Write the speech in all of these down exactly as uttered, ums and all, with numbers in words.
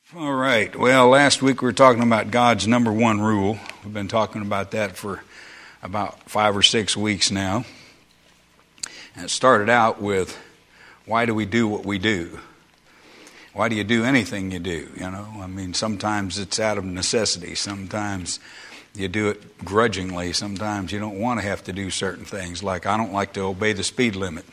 All right. Well, last week we were talking about God's number one rule. We've been talking about that for about five or six weeks now. And it started out with, why do we do what we do? Why do you do anything you do? You know, I mean, sometimes it's out of necessity. Sometimes you do it grudgingly. Sometimes you don't want to have to do certain things. Like, I don't like to obey the speed limit.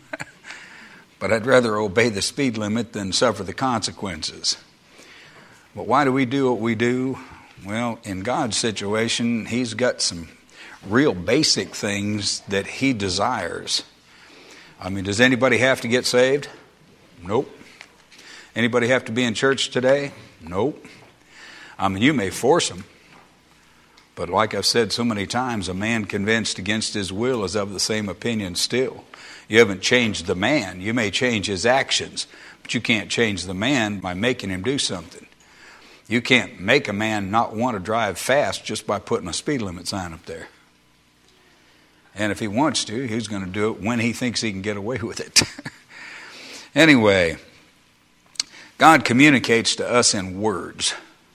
But I'd rather obey the speed limit than suffer the consequences. But why do we do what we do? Well, in God's situation, He's got some real basic things that He desires. I mean, does anybody have to get saved? Nope. Anybody have to be in church today? Nope. I mean, you may force them. But like I've said so many times, a man convinced against his will is of the same opinion still. You haven't changed the man. You may change his actions, but you can't change the man by making him do something. You can't make a man not want to drive fast just by putting a speed limit sign up there. And if he wants to, he's going to do it when he thinks he can get away with it. Anyway, God communicates to us in words.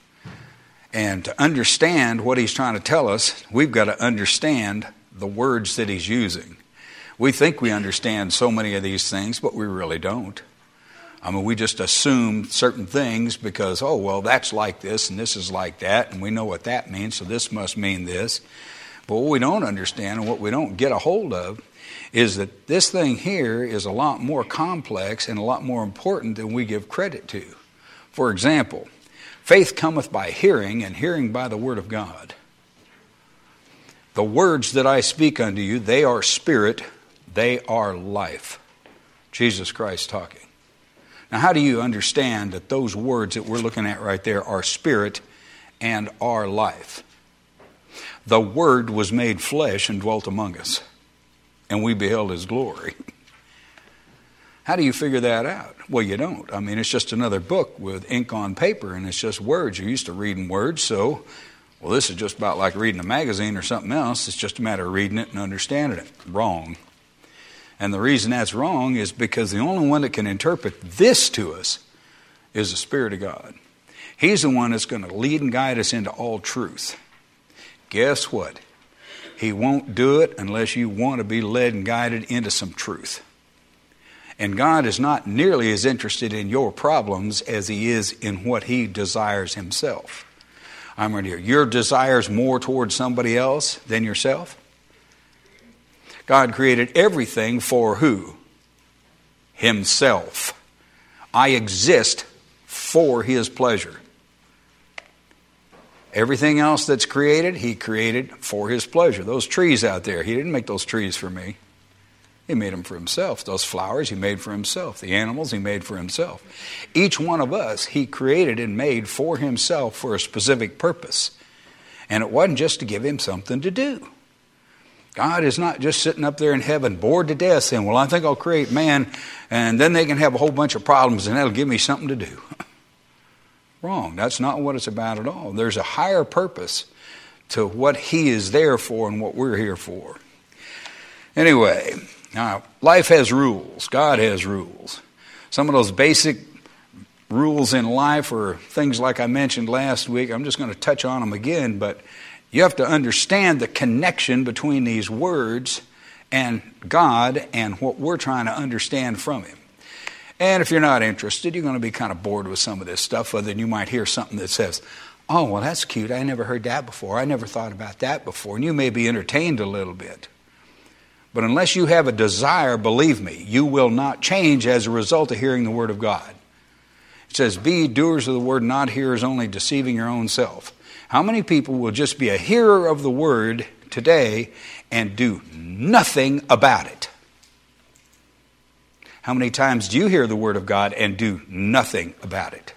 And to understand what He's trying to tell us, we've got to understand the words that He's using. We think we understand so many of these things, but we really don't. I mean, we just assume certain things because, oh, well, that's like this and this is like that, and we know what that means, so this must mean this. But what we don't understand and what we don't get a hold of is that this thing here is a lot more complex and a lot more important than we give credit to. For example, faith cometh by hearing, and hearing by the word of God. The words that I speak unto you, they are spirit, they are life. Jesus Christ talking. Now, how do you understand that those words that we're looking at right there are spirit and are life? The Word was made flesh and dwelt among us, and we beheld His glory. How do you figure that out? Well, you don't. I mean, it's just another book with ink on paper, and it's just words. You're used to reading words, so, well, this is just about like reading a magazine or something else. It's just a matter of reading it and understanding it. Wrong. And the reason that's wrong is because the only one that can interpret this to us is the Spirit of God. He's the one that's going to lead and guide us into all truth. Guess what? He won't do it unless you want to be led and guided into some truth. And God is not nearly as interested in your problems as He is in what He desires Himself. I'm right here. Your desires more towards somebody else than yourself? God created everything for who? Himself. I exist for His pleasure. Everything else that's created, He created for His pleasure. Those trees out there, He didn't make those trees for me. He made them for Himself. Those flowers He made for Himself. The animals He made for Himself. Each one of us He created and made for Himself for a specific purpose. And it wasn't just to give Him something to do. God is not just sitting up there in heaven bored to death saying, well, I think I'll create man and then they can have a whole bunch of problems and that'll give me something to do. Wrong. That's not what it's about at all. There's a higher purpose to what He is there for and what we're here for. Anyway, now, life has rules. God has rules. Some of those basic rules in life are things like I mentioned last week. I'm just going to touch on them again, but you have to understand the connection between these words and God and what we're trying to understand from Him. And if you're not interested, you're going to be kind of bored with some of this stuff, other than you might hear something that says, oh, well, that's cute. I never heard that before. I never thought about that before. And you may be entertained a little bit. But unless you have a desire, believe me, you will not change as a result of hearing the Word of God. It says, be ye doers of the Word, not hearers only, deceiving your own self. How many people will just be a hearer of the Word today and do nothing about it? How many times do you hear the Word of God and do nothing about it?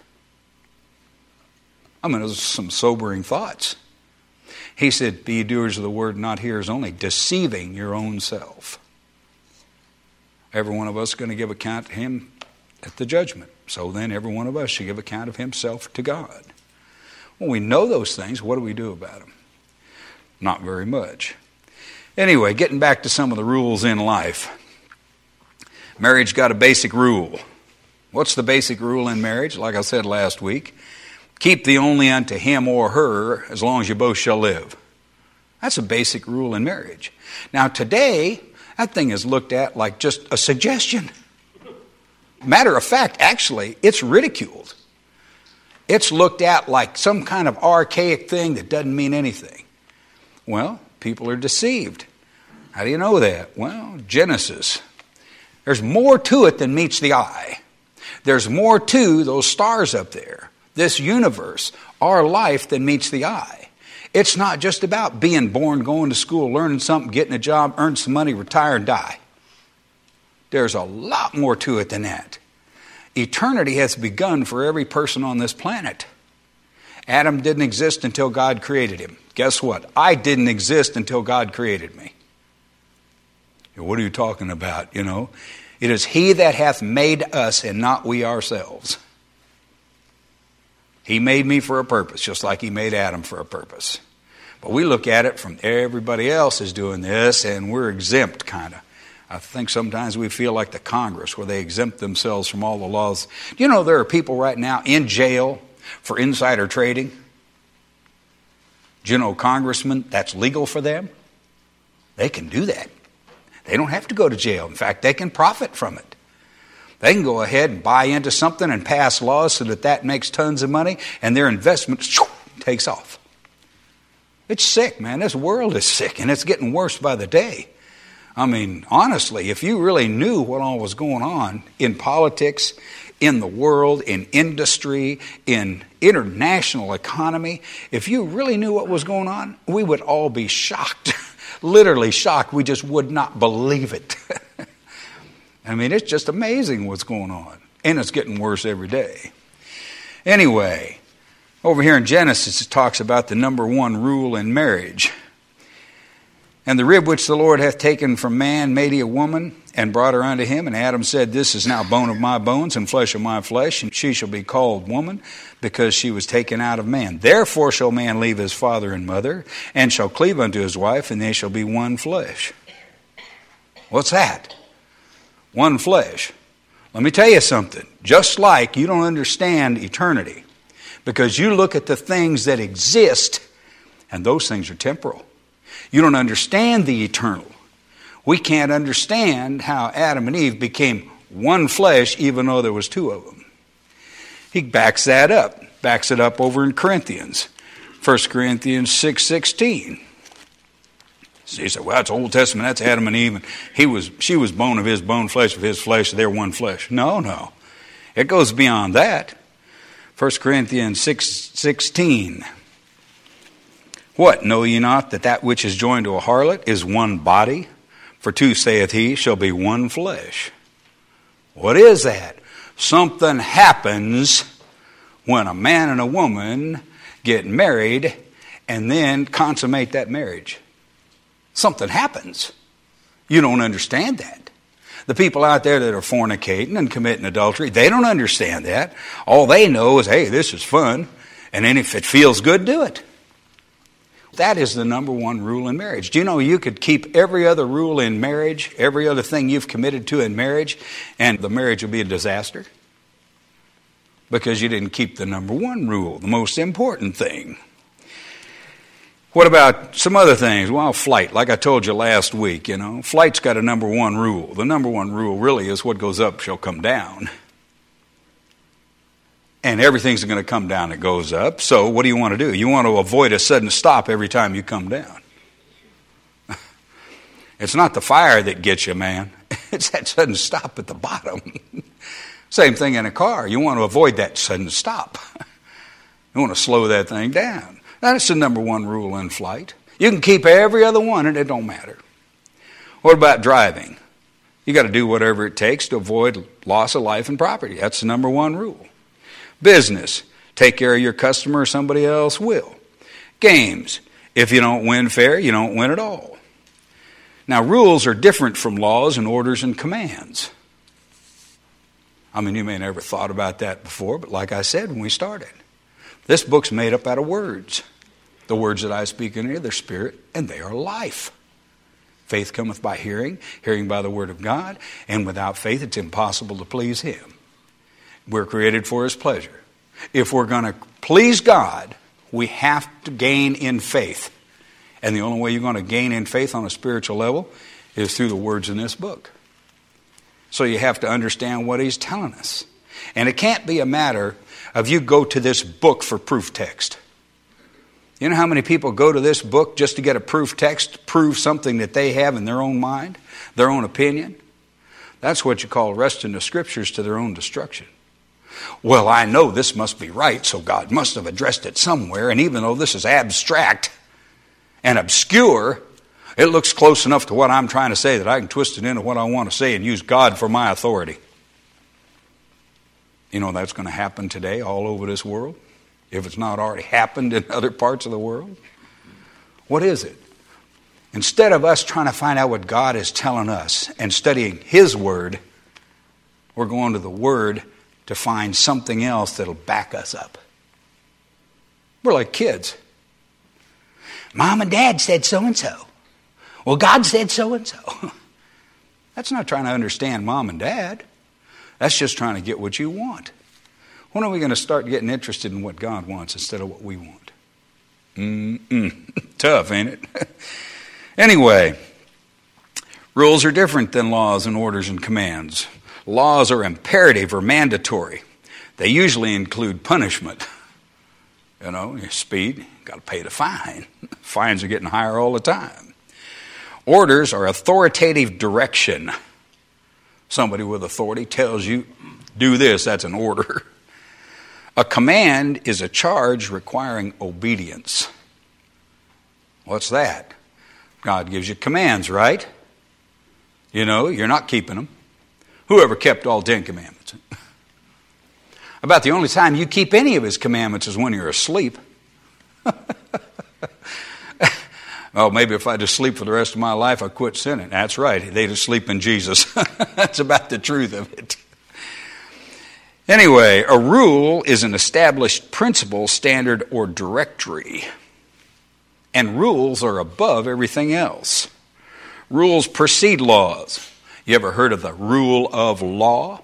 I mean, those are some sobering thoughts. He said, be ye doers of the Word, not hearers only, deceiving your own self. Every one of us is going to give account to Him at the judgment. So then every one of us should give account of himself to God. When we know those things, what do we do about them? Not very much. Anyway, getting back to some of the rules in life. Marriage got a basic rule. What's the basic rule in marriage? Like I said last week, keep thee only unto him or her as long as you both shall live. That's a basic rule in marriage. Now today, that thing is looked at like just a suggestion. Matter of fact, actually, it's ridiculed. It's looked at like some kind of archaic thing that doesn't mean anything. Well, people are deceived. How do you know that? Well, Genesis. There's more to it than meets the eye. There's more to those stars up there, this universe, our life, than meets the eye. It's not just about being born, going to school, learning something, getting a job, earn some money, retire, and die. There's a lot more to it than that. Eternity has begun for every person on this planet. Adam didn't exist until God created him. Guess what? I didn't exist until God created me. What are you talking about? You know, it is He that hath made us and not we ourselves. He made me for a purpose, just like He made Adam for a purpose. But we look at it from everybody else is doing this, and we're exempt, kind of. I think sometimes we feel like the Congress, where they exempt themselves from all the laws. Do you know there are people right now in jail for insider trading? Do you know, congressmen, that's legal for them? They can do that. They don't have to go to jail. In fact, they can profit from it. They can go ahead and buy into something and pass laws so that that makes tons of money, and their investment shoo, takes off. It's sick, man. This world is sick, and it's getting worse by the day. I mean, honestly, if you really knew what all was going on in politics, in the world, in industry, in international economy, if you really knew what was going on, we would all be shocked. Literally shocked. We just would not believe it. I mean, it's just amazing what's going on. And it's getting worse every day. Anyway, over here in Genesis, it talks about the number one rule in marriage. And the rib which the Lord hath taken from man made he a woman, and brought her unto him. And Adam said, This is now bone of my bones and flesh of my flesh, and she shall be called woman, because she was taken out of man. Therefore shall man leave his father and mother, and shall cleave unto his wife, and they shall be one flesh. What's that? One flesh. Let me tell you something. Just like you don't understand eternity, because you look at the things that exist, and those things are temporal. You don't understand the eternal. We can't understand how Adam and Eve became one flesh even though there was two of them. He backs that up. Backs it up over in Corinthians. First Corinthians six sixteen. So you say, well, that's Old Testament, that's Adam and Eve. And he was, she was bone of his bone, flesh of his flesh, they're one flesh. No, no. It goes beyond that. First Corinthians six sixteen. What, know ye not that that which is joined to a harlot is one body? For two, saith he, shall be one flesh. What is that? Something happens when a man and a woman get married and then consummate that marriage. Something happens. You don't understand that. The people out there that are fornicating and committing adultery, they don't understand that. All they know is, hey, this is fun. And then if it feels good, do it. That is the number one rule in marriage. Do you know you could keep every other rule in marriage, every other thing you've committed to in marriage, and the marriage will be a disaster? Because you didn't keep the number one rule, the most important thing. What about some other things? Well, flight, like I told you last week, you know. Flight's got a number one rule. The number one rule really is what goes up shall come down. And everything's going to come down that goes up. So what do you want to do? You want to avoid a sudden stop every time you come down. It's not the fire that gets you, man. It's that sudden stop at the bottom. Same thing in a car. You want to avoid that sudden stop. You want to slow that thing down. That's the number one rule in flight. You can keep every other one and it don't matter. What about driving? You got to do whatever it takes to avoid loss of life and property. That's the number one rule. Business, take care of your customer or somebody else will. Games, if you don't win fair, you don't win at all. Now, rules are different from laws and orders and commands. I mean, you may have never thought about that before, but like I said when we started, this book's made up out of words. The words that I speak in here, they're spirit and they are life. Faith cometh by hearing, hearing by the word of God, and without faith it's impossible to please Him. We're created for His pleasure. If we're going to please God, we have to gain in faith. And the only way you're going to gain in faith on a spiritual level is through the words in this book. So you have to understand what He's telling us. And it can't be a matter of you go to this book for proof text. You know how many people go to this book just to get a proof text, to prove something that they have in their own mind, their own opinion? That's what you call wresting the Scriptures to their own destruction. Well, I know this must be right, so God must have addressed it somewhere, and even though this is abstract and obscure, it looks close enough to what I'm trying to say that I can twist it into what I want to say and use God for my authority. You know that's going to happen today all over this world, if it's not already happened in other parts of the world. What is it? Instead of us trying to find out what God is telling us and studying His Word, we're going to the Word to find something else that'll back us up. We're like kids. Mom and Dad said so-and-so. Well, God said so-and-so. That's not trying to understand Mom and Dad. That's just trying to get what you want. When are we going to start getting interested in what God wants instead of what we want? Mm-mm. Tough, ain't it? Anyway, rules are different than laws and orders and commands. Laws are imperative or mandatory. They usually include punishment. You know, you speed, you got to pay the fine. Fines are getting higher all the time. Orders are authoritative direction. Somebody with authority tells you, do this, that's an order. A command is a charge requiring obedience. What's that? God gives you commands, right? You know, you're not keeping them. Whoever kept all ten commandments? About the only time you keep any of His commandments is when you're asleep. Oh, maybe if I just sleep for the rest of my life, I quit sinning. That's right. They just sleep in Jesus. That's about the truth of it. Anyway, a rule is an established principle, standard, or directory. And rules are above everything else. Rules precede laws. You ever heard of the rule of law?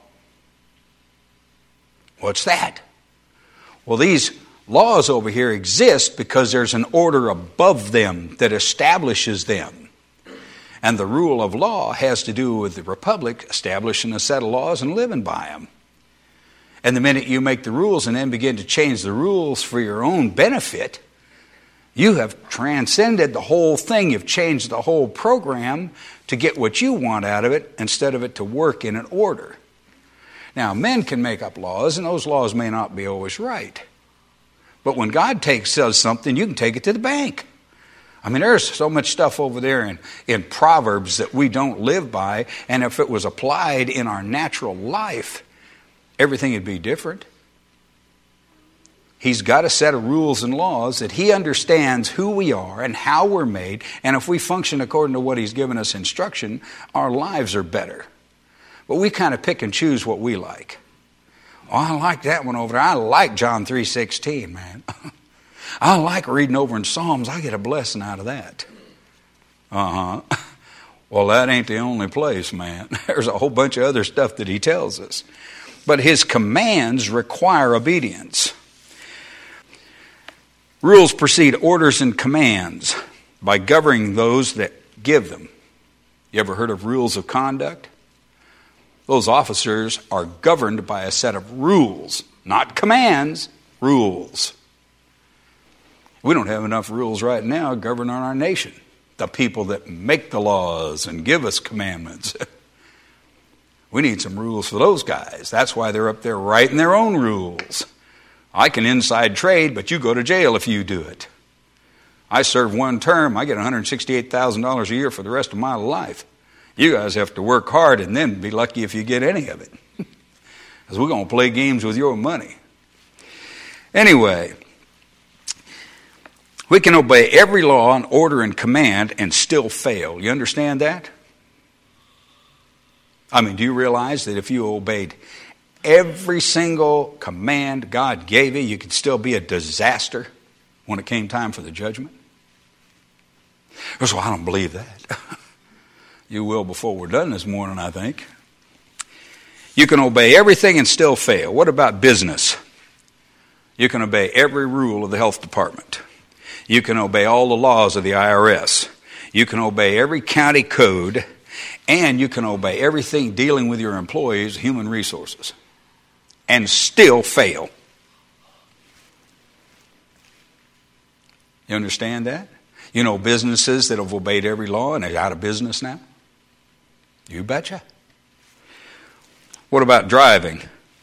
What's that? Well, these laws over here exist because there's an order above them that establishes them. And the rule of law has to do with the republic establishing a set of laws and living by them. And the minute you make the rules and then begin to change the rules for your own benefit, you have transcended the whole thing. You've changed the whole program to get what you want out of it instead of it to work in an order. Now, men can make up laws, and those laws may not be always right. But when God takes says something, you can take it to the bank. I mean, there's so much stuff over there in, in Proverbs that we don't live by, and if it was applied in our natural life, everything would be different. He's got a set of rules and laws that He understands who we are and how we're made, and if we function according to what He's given us instruction, our lives are better. But we kind of pick and choose what we like. Oh, I like that one over there. I like John three sixteen, man. I like reading over in Psalms. I get a blessing out of that. Uh-huh. Well, that ain't the only place, man. There's a whole bunch of other stuff that He tells us. But His commands require obedience. Rules precede orders and commands by governing those that give them. You ever heard of rules of conduct? Those officers are governed by a set of rules, not commands, rules. We don't have enough rules right now governing our nation. The people that make the laws and give us commandments. We need some rules for those guys. That's why they're up there writing their own rules. I can inside trade, but you go to jail if you do it. I serve one term, I get one hundred sixty-eight thousand dollars a year for the rest of my life. You guys have to work hard and then be lucky if you get any of it. Because we're going to play games with your money. Anyway, we can obey every law and order and command and still fail. You understand that? I mean, do you realize that if you obeyed every single command God gave you, you could still be a disaster when it came time for the judgment? So I don't believe that. You will before we're done this morning, I think. You can obey everything and still fail. What about business? You can obey every rule of the health department. You can obey all the laws of the I R S. You can obey every county code. And you can obey everything dealing with your employees, human resources, and still fail. You understand that? You know businesses that have obeyed every law and they're out of business now? You betcha. What about driving?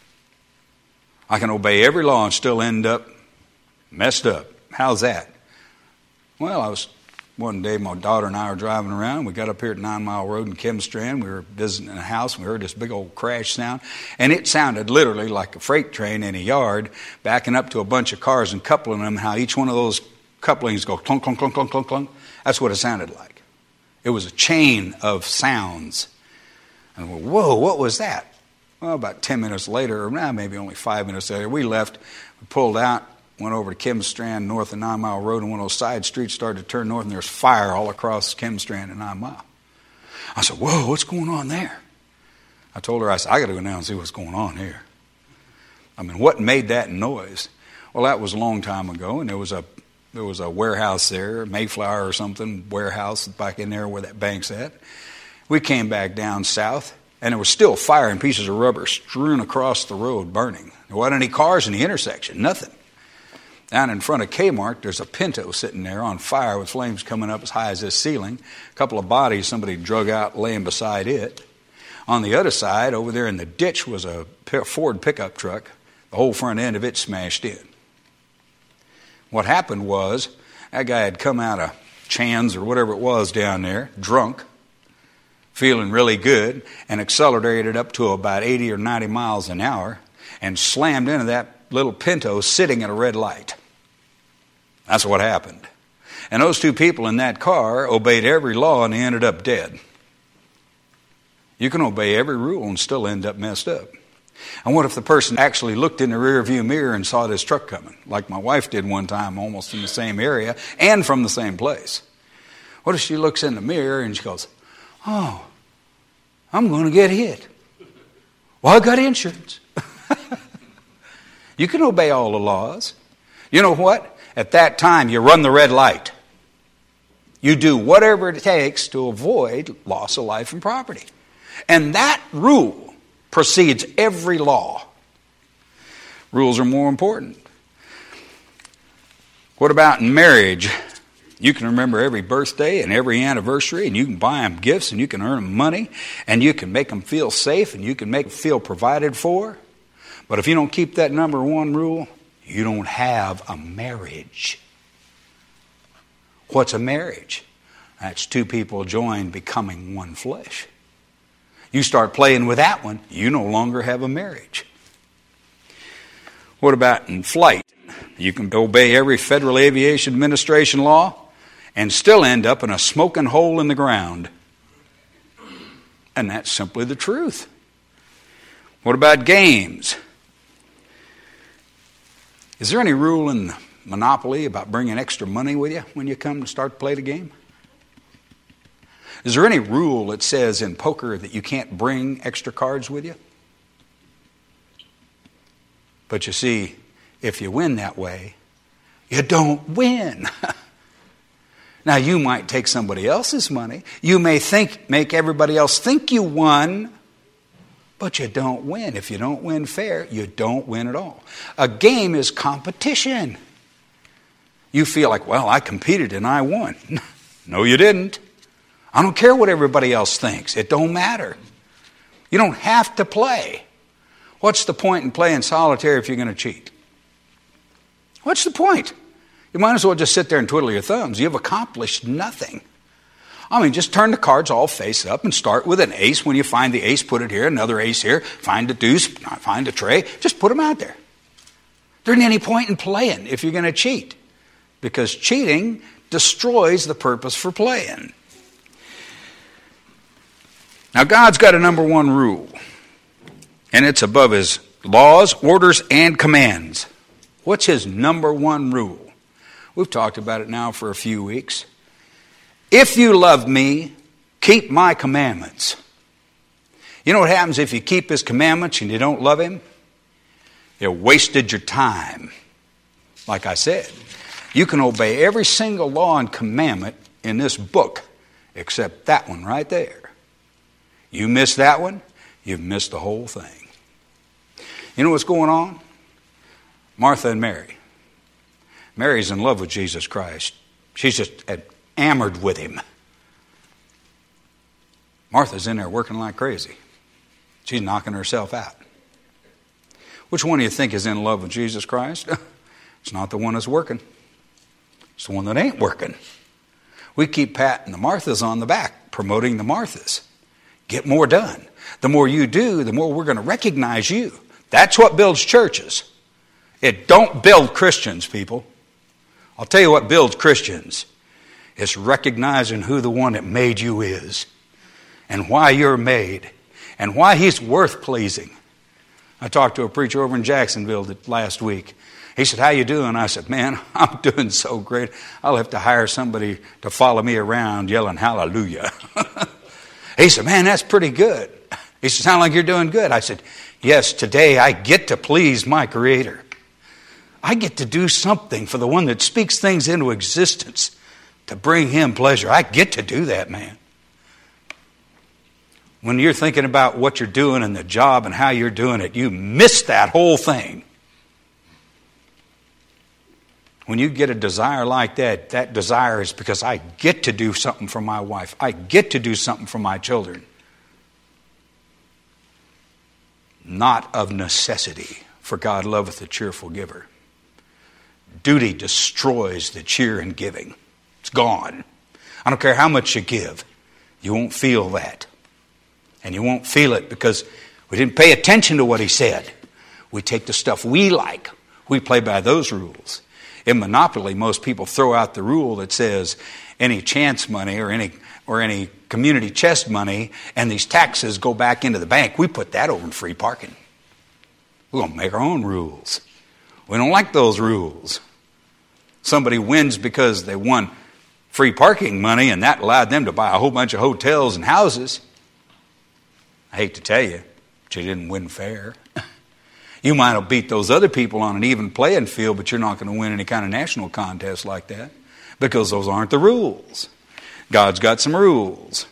I can obey every law and still end up messed up. How's that? Well, I was one day, my daughter and I were driving around. We got up here at Nine Mile Road in Kimstrand. We were visiting a house, and we heard this big old crash sound. And it sounded literally like a freight train in a yard backing up to a bunch of cars and coupling them, how each one of those couplings go clunk, clunk, clunk, clunk, clunk, clunk. That's what it sounded like. It was a chain of sounds. And we, whoa, what was that? Well, about ten minutes later, or nah, maybe only five minutes later, we left, we pulled out, went over to Kimstrand, north of Nine Mile Road, and one of those side streets started to turn north, and there's fire all across Kimstrand and Nine Mile. I said, whoa, what's going on there? I told her, I said, I got to go down and see what's going on here. I mean, what made that noise? Well, that was a long time ago, and there was a there was a warehouse there, Mayflower or something, warehouse back in there where that bank's at. We came back down south, and there was still fire and pieces of rubber strewn across the road burning. There wasn't any cars in the intersection, nothing. Down in front of Kmart, there's a Pinto sitting there on fire with flames coming up as high as this ceiling. A couple of bodies somebody drug out laying beside it. On the other side, over there in the ditch, was a Ford pickup truck. The whole front end of it smashed in. What happened was, that guy had come out of Chan's or whatever it was down there, drunk, feeling really good, and accelerated up to about eighty or ninety miles an hour and slammed into that little Pinto sitting at a red light. That's what happened. And those two people in that car obeyed every law and they ended up dead. You can obey every rule and still end up messed up. And what if the person actually looked in the rear view mirror and saw this truck coming, like my wife did one time, almost in the same area and from the same place? What if she looks in the mirror and she goes, oh, I'm going to get hit. Well, I got insurance. You can obey all the laws. You know what? At that time, you run the red light. You do whatever it takes to avoid loss of life and property. And that rule precedes every law. Rules are more important. What about in marriage? You can remember every birthday and every anniversary, and you can buy them gifts, and you can earn them money, and you can make them feel safe, and you can make them feel provided for. But if you don't keep that number one rule, you don't have a marriage. What's a marriage? That's two people joined becoming one flesh. You start playing with that one, you no longer have a marriage. What about in flight? You can obey every Federal Aviation Administration law and still end up in a smoking hole in the ground. And that's simply the truth. What about games? Is there any rule in Monopoly about bringing extra money with you when you come to start to play the game? Is there any rule that says in poker that you can't bring extra cards with you? But you see, if you win that way, you don't win. Now, you might take somebody else's money. You may think, make everybody else think you won, but you don't win. If you don't win fair, you don't win at all. A game is competition. You feel like, well, I competed and I won. No, you didn't. I don't care what everybody else thinks. It don't matter. You don't have to play. What's the point in playing solitaire if you're going to cheat? What's the point? You might as well just sit there and twiddle your thumbs. You've accomplished nothing. I mean, just turn the cards all face up and start with an ace. When you find the ace, put it here, another ace here, find a deuce, find a tray. Just put them out there. There isn't any point in playing if you're going to cheat, because cheating destroys the purpose for playing. Now, God's got a number one rule, and it's above his laws, orders, and commands. What's his number one rule? We've talked about it now for a few weeks. If you love me, keep my commandments. You know what happens if you keep His commandments and you don't love Him? You wasted your time. Like I said, you can obey every single law and commandment in this book except that one right there. You miss that one, you've missed the whole thing. You know what's going on? Martha and Mary. Mary's in love with Jesus Christ. She's just enamored with Him. Martha's in there working like crazy. She's knocking herself out. Which one do you think is in love with Jesus Christ? It's not the one that's working. It's the one that ain't working. We keep patting the Marthas on the back, promoting the Marthas. Get more done. The more you do, the more we're going to recognize you. That's what builds churches. It don't build Christians, people. I'll tell you what builds Christians. It's recognizing who the one that made you is and why you're made and why He's worth pleasing. I talked to a preacher over in Jacksonville last week. He said, how you doing? I said, man, I'm doing so great. I'll have to hire somebody to follow me around yelling hallelujah. He said, man, that's pretty good. He said, sound like you're doing good. I said, yes, today I get to please my Creator. I get to do something for the one that speaks things into existence to bring Him pleasure. I get to do that, man. When you're thinking about what you're doing and the job and how you're doing it, you miss that whole thing. When you get a desire like that, that desire is because I get to do something for my wife. I get to do something for my children. Not of necessity, for God loveth a cheerful giver. Duty destroys the cheer in giving. It's gone. I don't care how much you give. You won't feel that. And you won't feel it because we didn't pay attention to what He said. We take the stuff we like. We play by those rules. In Monopoly, most people throw out the rule that says any chance money or any or any community chest money and these taxes go back into the bank. We put that over in free parking. We're going to make our own rules. We don't like those rules. Somebody wins because they won free parking money and that allowed them to buy a whole bunch of hotels and houses. I hate to tell you, but you didn't win fair. You might have beat those other people on an even playing field, but you're not going to win any kind of national contest like that because those aren't the rules. God's got some rules.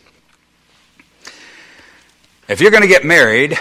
If you're going to get married,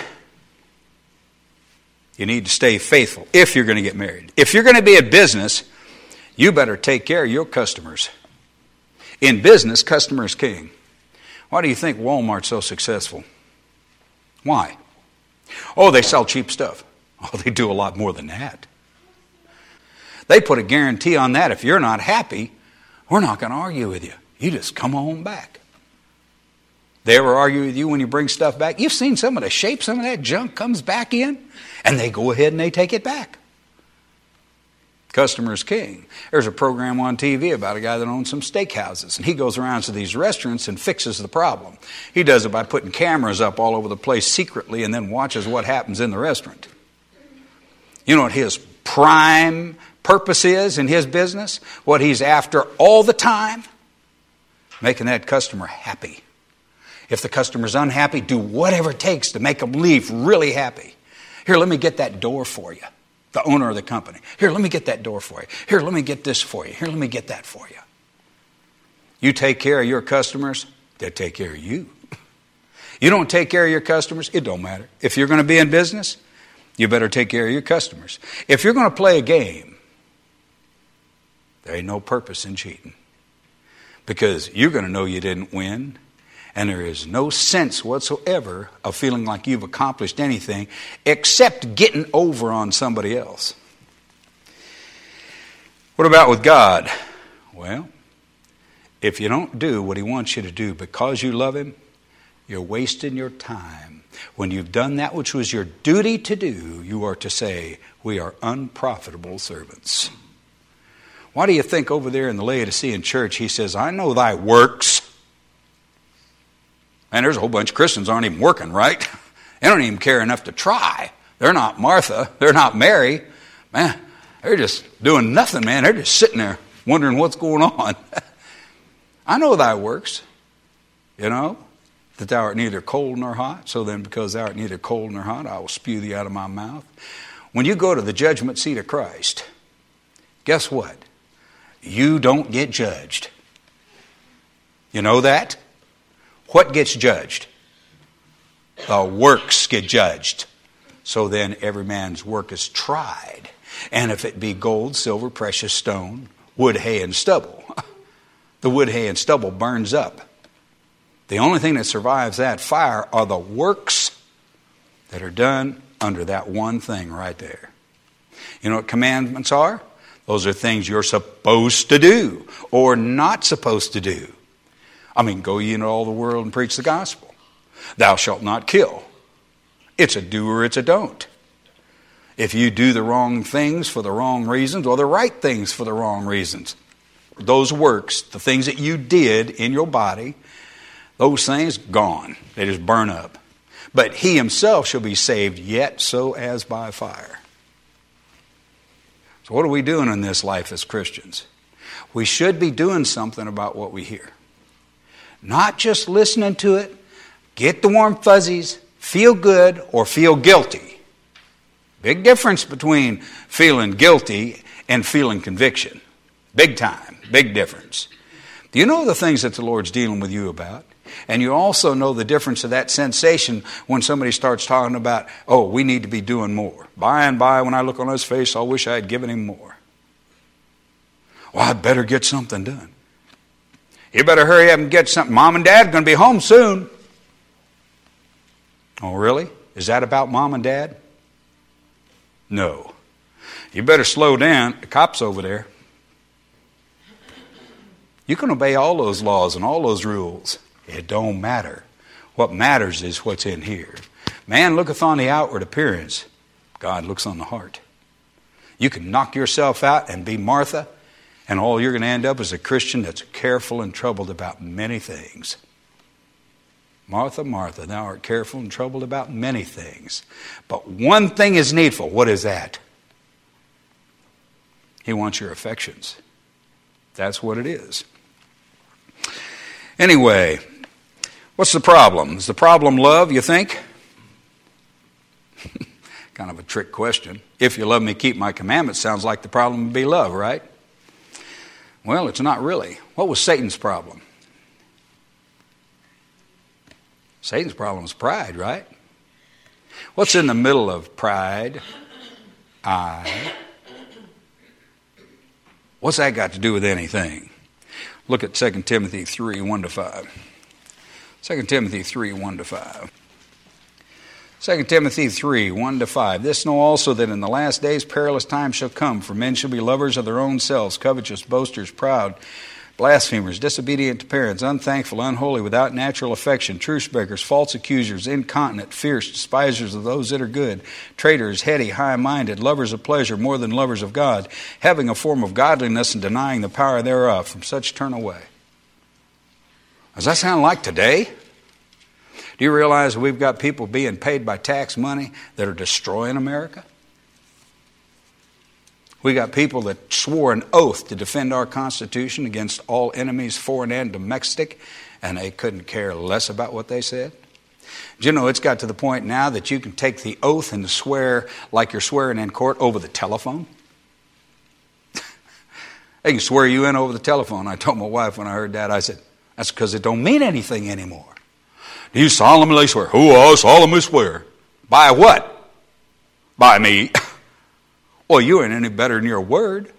you need to stay faithful if you're going to get married. If you're going to be in business, you better take care of your customers. In business, customer is king. Why do you think Walmart's so successful? Why? Oh, they sell cheap stuff. Oh, they do a lot more than that. They put a guarantee on that. If you're not happy, we're not going to argue with you. You just come on back. They ever argue with you when you bring stuff back? You've seen some of the shape, some of that junk comes back in, and they go ahead and they take it back. Customer's king. There's a program on T V about a guy that owns some steakhouses, and he goes around to these restaurants and fixes the problem. He does it by putting cameras up all over the place secretly and then watches what happens in the restaurant. You know what his prime purpose is in his business? What he's after all the time? Making that customer happy. If the customer's unhappy, do whatever it takes to make them leave really happy. Here, let me get that door for you. The owner of the company. Here, let me get that door for you. Here, let me get this for you. Here, let me get that for you. You take care of your customers, they'll take care of you. You don't take care of your customers, it don't matter. If you're going to be in business, you better take care of your customers. If you're going to play a game, there ain't no purpose in cheating. Because you're going to know you didn't win. And there is no sense whatsoever of feeling like you've accomplished anything except getting over on somebody else. What about with God? Well, if you don't do what He wants you to do because you love Him, you're wasting your time. When you've done that which was your duty to do, you are to say, we are unprofitable servants. Why do you think over there in the Laodicean church He says, I know thy works. Man, there's a whole bunch of Christians aren't even working, right? They don't even care enough to try. They're not Martha. They're not Mary. Man, they're just doing nothing, man. They're just sitting there wondering what's going on. I know thy works, you know. that thou art neither cold nor hot. So then, because thou art neither cold nor hot, I will spew thee out of my mouth. When you go to the judgment seat of Christ, guess what? You don't get judged. You know that? What gets judged? The works get judged. So then every man's work is tried. And if it be gold, silver, precious stone, wood, hay, and stubble, the wood, hay, and stubble burns up. The only thing that survives that fire are the works that are done under that one thing right there. You know what commandments are? Those are things you're supposed to do or not supposed to do. I mean, go ye into all the world and preach the gospel. Thou shalt not kill. It's a do or it's a don't. If you do the wrong things for the wrong reasons or the right things for the wrong reasons, those works, the things that you did in your body, those things, gone. They just burn up. But he himself shall be saved, yet so as by fire. So what are we doing in this life as Christians? We should be doing something about what we hear. Not just listening to it, get the warm fuzzies, feel good, or feel guilty. Big difference between feeling guilty and feeling conviction. Big time, big difference. Do you know the things that the Lord's dealing with you about? And you also know the difference of that sensation when somebody starts talking about, oh, we need to be doing more. By and by, when I look on his face, I wish I had given him more. Well, I better get something done. You better hurry up and get something. Mom and Dad are going to be home soon. Oh, really? Is that about Mom and Dad? No. You better slow down. The cop's over there. You can obey all those laws and all those rules. It don't matter. What matters is what's in here. Man looketh on the outward appearance. God looks on the heart. You can knock yourself out and be Martha, and all you're going to end up is a Christian that's careful and troubled about many things. Martha, Martha, thou art careful and troubled about many things. But one thing is needful. What is that? He wants your affections. That's what it is. Anyway, what's the problem? Is the problem love, you think? Kind of a trick question. If you love me, keep my commandments. Sounds like the problem would be love, right? Well, it's not really. What was Satan's problem? Satan's problem is pride, right? What's in the middle of pride? I. What's that got to do with anything? Look at Second Timothy three, one to five. Second Timothy three, one to five. Second Timothy three, one to five. This know also that in the last days perilous times shall come, for men shall be lovers of their own selves, covetous, boasters, proud, blasphemers, disobedient to parents, unthankful, unholy, without natural affection, truce breakers, false accusers, incontinent, fierce, despisers of those that are good, traitors, heady, high-minded, lovers of pleasure more than lovers of God, having a form of godliness and denying the power thereof. From such turn away. Does that sound like today? Do you realize we've got people being paid by tax money that are destroying America? We got people that swore an oath to defend our Constitution against all enemies, foreign and domestic, and they couldn't care less about what they said. Do you know it's got to the point now that you can take the oath and swear like you're swearing in court over the telephone? They can swear you in over the telephone. I told my wife when I heard that, I said, that's because it don't mean anything anymore. Do you solemnly swear? Who I solemnly swear? By what? By me. Well, you ain't any better than your word.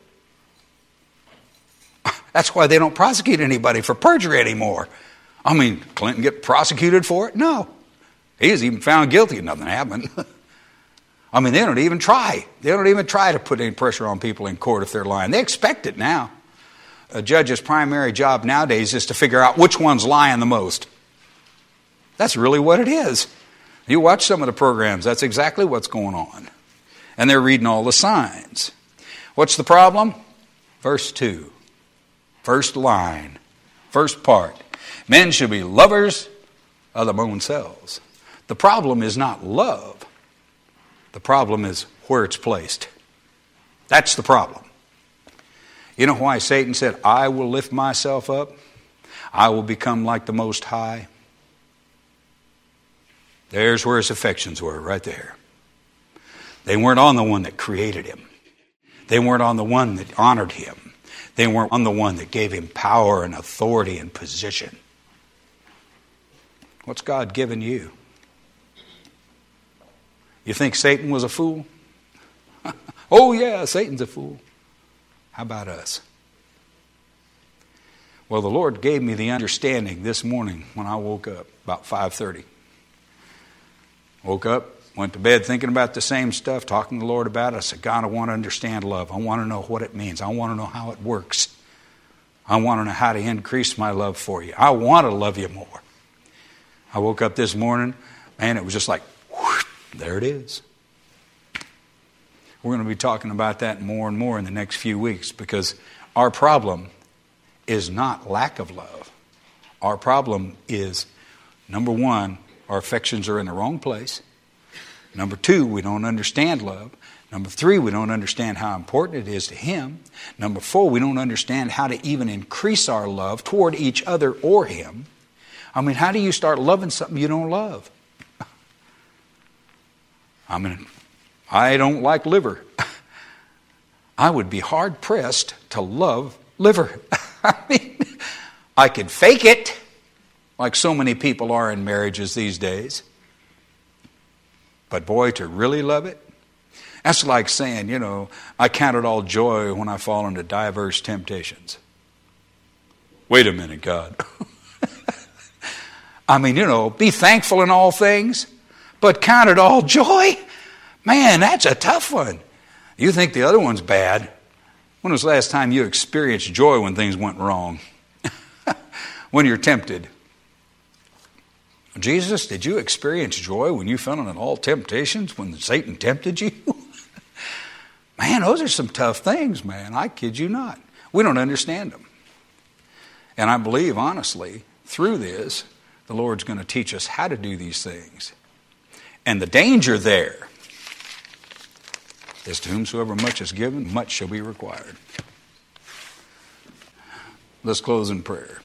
That's why they don't prosecute anybody for perjury anymore. I mean, Clinton get prosecuted for it? No. He was even found guilty and nothing happened. I mean, they don't even try. They don't even try to put any pressure on people in court if they're lying. They expect it now. A judge's primary job nowadays is to figure out which one's lying the most. That's really what it is. You watch some of the programs, that's exactly what's going on. And they're reading all the signs. What's the problem? Verse two. First line. First part. Men should be lovers of their own selves. The problem is not love. The problem is where it's placed. That's the problem. You know why Satan said, I will lift myself up? I will become like the Most High? There's where his affections were, right there. They weren't on the one that created him. They weren't on the one that honored him. They weren't on the one that gave him power and authority and position. What's God given you? You think Satan was a fool? Oh yeah, Satan's a fool. How about us? Well, the Lord gave me the understanding this morning when I woke up about five thirty. Woke up, went to bed thinking about the same stuff, talking to the Lord about it. I said, God, I want to understand love. I want to know what it means. I want to know how it works. I want to know how to increase my love for you. I want to love you more. I woke up this morning, man, it was just like, whoosh, there it is. We're going to be talking about that more and more in the next few weeks because our problem is not lack of love. Our problem is, number one, our affections are in the wrong place. Number two, we don't understand love. Number three, we don't understand how important it is to Him. Number four, we don't understand how to even increase our love toward each other or Him. I mean, how do you start loving something you don't love? I mean, I don't like liver. I would be hard-pressed to love liver. I mean, I could fake it, like so many people are in marriages these days. But boy, to really love it, that's like saying, you know, I count it all joy when I fall into diverse temptations. Wait a minute, God. I mean, you know, be thankful in all things, but count it all joy? Man, that's a tough one. You think the other one's bad. When was the last time you experienced joy when things went wrong? When you're tempted. Jesus, did you experience joy when you fell into all temptations, when Satan tempted you? Man, those are some tough things, man. I kid you not. We don't understand them. And I believe, honestly, through this, the Lord's going to teach us how to do these things. And the danger there is to whomsoever much is given, much shall be required. Let's close in prayer.